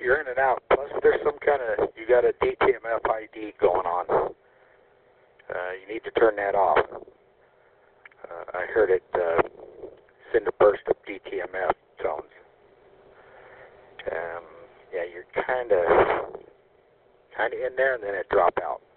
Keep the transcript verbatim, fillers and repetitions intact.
you're in and out. Plus, there's some kind of, you got a D T M F I D going on. Uh, you need to turn that off. Uh, I heard it uh, send a burst of D T M F tones. Um, yeah, you're kind of, kind of in there, and then it drop out.